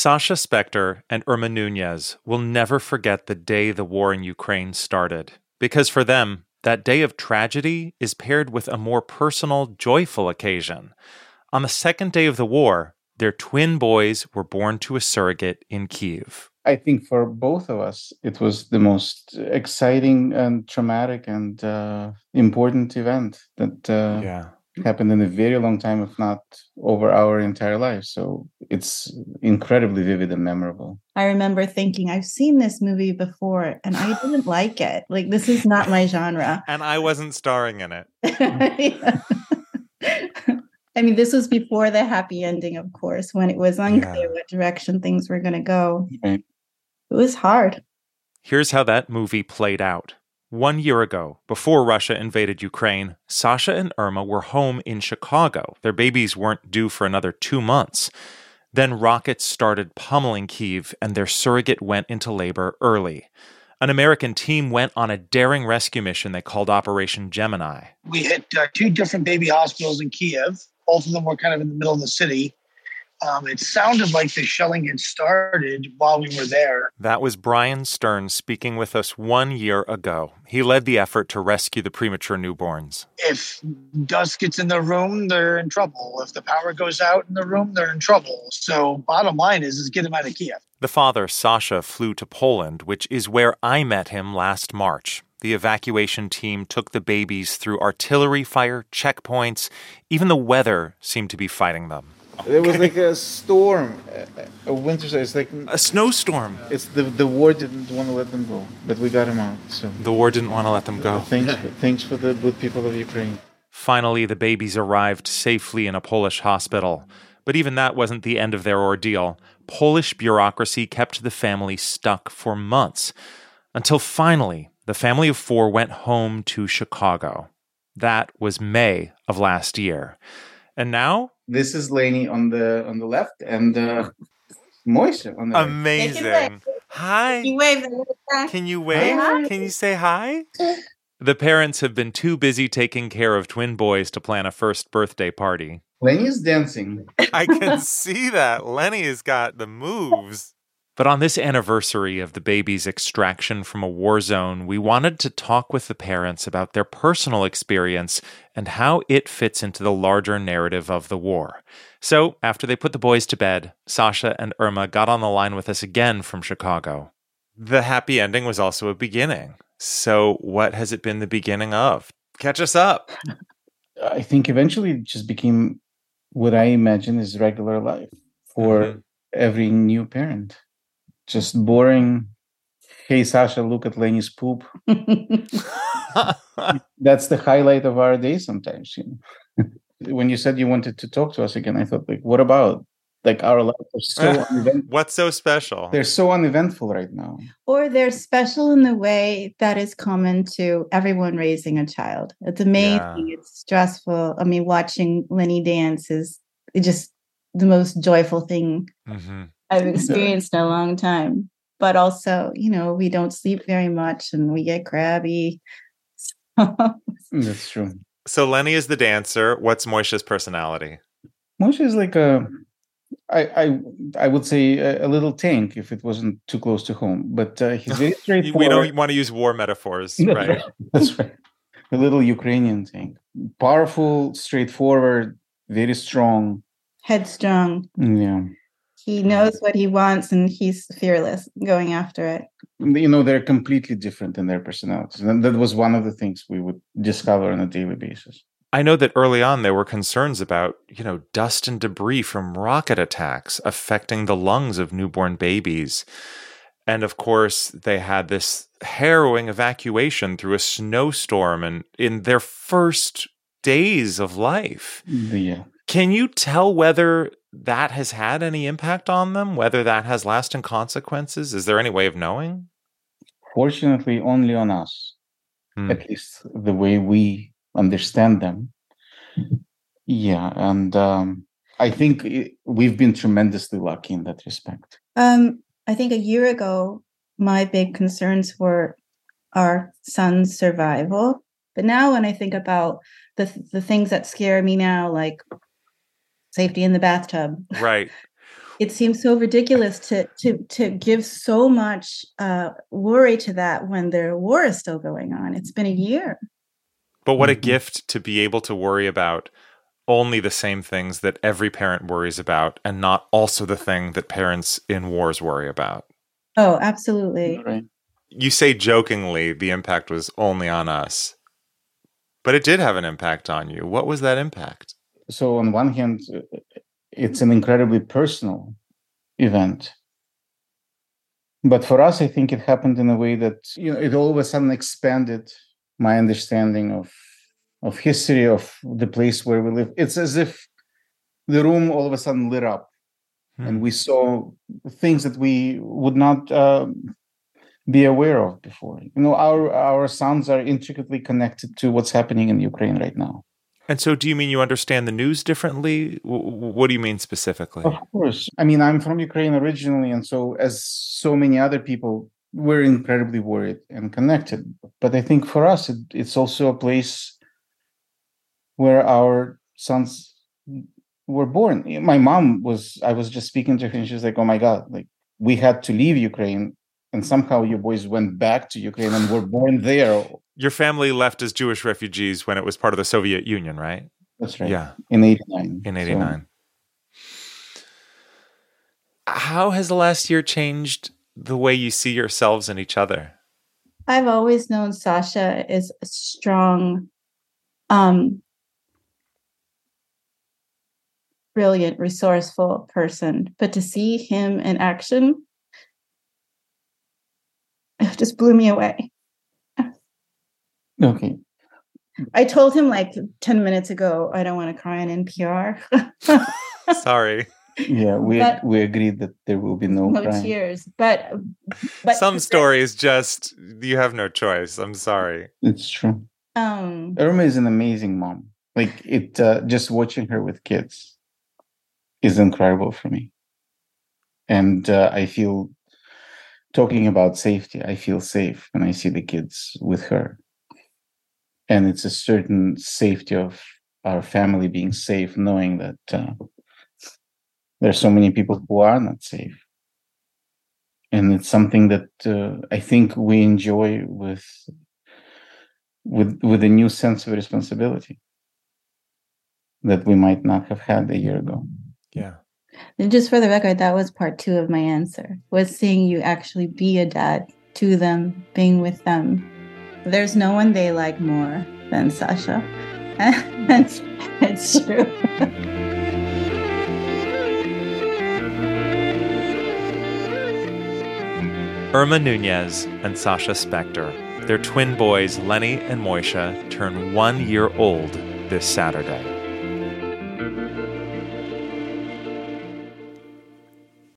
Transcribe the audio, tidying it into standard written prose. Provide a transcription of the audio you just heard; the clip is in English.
Sasha Spector and Irma Nunez will never forget the day the war in Ukraine started, because for them, that day of tragedy is paired with a more personal, joyful occasion. On the second day of the war, their twin boys were born to a surrogate in Kyiv. I think for both of us, it was the most exciting and traumatic and important event that happened in a very long time, if not over our entire lives. So it's incredibly vivid and memorable. I remember thinking, I've seen this movie before and I didn't like it. Like, this is not my genre. And I wasn't starring in it. I mean, this was before the happy ending, of course, when it was unclear what direction things were going to go. Right. It was hard. Here's how that movie played out. 1 year ago, before Russia invaded Ukraine, Sasha and Irma were home in Chicago. Their babies weren't due for another 2 months. Then rockets started pummeling Kyiv, and their surrogate went into labor early. An American team went on a daring rescue mission they called Operation Gemini. We hit 2 different baby hospitals in Kyiv. Both of them were kind of in the middle of the city. It sounded like the shelling had started while we were there. That was Brian Stern speaking with us 1 year ago. He led the effort to rescue the premature newborns. If dust gets in the room, they're in trouble. If the power goes out in the room, they're in trouble. So bottom line is get them out of Kyiv. The father, Sasha, flew to Poland, which is where I met him last March. The evacuation team took the babies through artillery fire, checkpoints. Even the weather seemed to be fighting them. There was like a storm, a winter storm. It's like a snowstorm. It's the war didn't want to let them go, but we got them out. So the war didn't want to let them go. Thanks for the good people of Ukraine. Finally, the babies arrived safely in a Polish hospital. But even that wasn't the end of their ordeal. Polish bureaucracy kept the family stuck for months, until finally, the family of 4 went home to Chicago. That was May of last year. And now? This is Lainey on the left and Moishe on the right. Amazing. Hi. Can you wave? Can you wave? Hi. Can you say hi? The parents have been too busy taking care of twin boys to plan a first birthday party. Lenny is dancing. I can see that. Lenny has got the moves. But on this anniversary of the baby's extraction from a war zone, we wanted to talk with the parents about their personal experience and how it fits into the larger narrative of the war. So, after they put the boys to bed, Sasha and Irma got on the line with us again from Chicago. The happy ending was also a beginning. So, what has it been the beginning of? Catch us up. I think eventually it just became what I imagine is regular life for every new parent. Just boring. Hey, Sasha, look at Lenny's poop. That's the highlight of our day sometimes. You know? When you said you wanted to talk to us again, I thought, like, what about? Like, our lives are so uneventful. What's so special? They're so uneventful right now. Or they're special in the way that is common to everyone raising a child. It's amazing. Yeah. It's stressful. I mean, watching Lenny dance is just the most joyful thing I've experienced in a long time. But also, you know, we don't sleep very much and we get crabby. That's true. So Lenny is the dancer. What's Moishe's personality? Moishe is like I would say a little tank if it wasn't too close to home. But he's very straightforward. We don't want to use war metaphors, right? That's right. A little Ukrainian tank. Powerful, straightforward, very strong. Headstrong. Yeah. He knows what he wants and he's fearless going after it. You know, they're completely different in their personalities. And that was one of the things we would discover on a daily basis. I know that early on there were concerns about, you know, dust and debris from rocket attacks affecting the lungs of newborn babies. And of course, they had this harrowing evacuation through a snowstorm and in their first days of life. Yeah. Can you tell whether that has had any impact on them, whether that has lasting consequences? Is there any way of knowing? Fortunately, only on us, at least the way we understand them. Yeah, and I think we've been tremendously lucky in that respect. I think a year ago, my big concerns were our son's survival. But now when I think about the things that scare me now, like safety in the bathtub. Right. It seems so ridiculous to give so much worry to that when the war is still going on. It's been a year. But what a gift to be able to worry about only the same things that every parent worries about and not also the thing that parents in wars worry about. Oh, absolutely. Right. You say jokingly the impact was only on us, but it did have an impact on you. What was that impact? So on one hand, it's an incredibly personal event. But for us, I think it happened in a way that, it all of a sudden expanded my understanding of history of the place where we live. It's as if the room all of a sudden lit up and we saw things that we would not be aware of before. Our sounds are intricately connected to what's happening in Ukraine right now. And so do you mean you understand the news differently? What do you mean specifically? Of course. I mean, I'm from Ukraine originally, and so as so many other people, we're incredibly worried and connected. But I think for us, it's also a place where our sons were born. My mom I was just speaking to her, and she was like, oh my God, like we had to leave Ukraine, and somehow you boys went back to Ukraine and were born there. Your family left as Jewish refugees when it was part of the Soviet Union, right? That's right. Yeah. In 89. In 89. So. How has the last year changed the way you see yourselves and each other? I've always known Sasha is a strong, brilliant, resourceful person. But to see him in action, it just blew me away. Okay. I told him like 10 minutes ago, I don't want to cry on NPR. Sorry. Yeah, we agreed that there will be no crying. Tears. But some stories just, you have no choice. I'm sorry. It's true. Irma is an amazing mom. Like just watching her with kids is incredible for me. And I feel, talking about safety, I feel safe when I see the kids with her. And it's a certain safety of our family being safe, knowing that there are so many people who are not safe. And it's something that I think we enjoy with a new sense of responsibility that we might not have had a year ago. Yeah. And just for the record, that was part 2 of my answer, was seeing you actually be a dad to them, being with them. There's no one they like more than Sasha. It's true. Irma Nunez and Sasha Spector. Their twin boys, Lenny and Moishe, turn 1 year old this Saturday.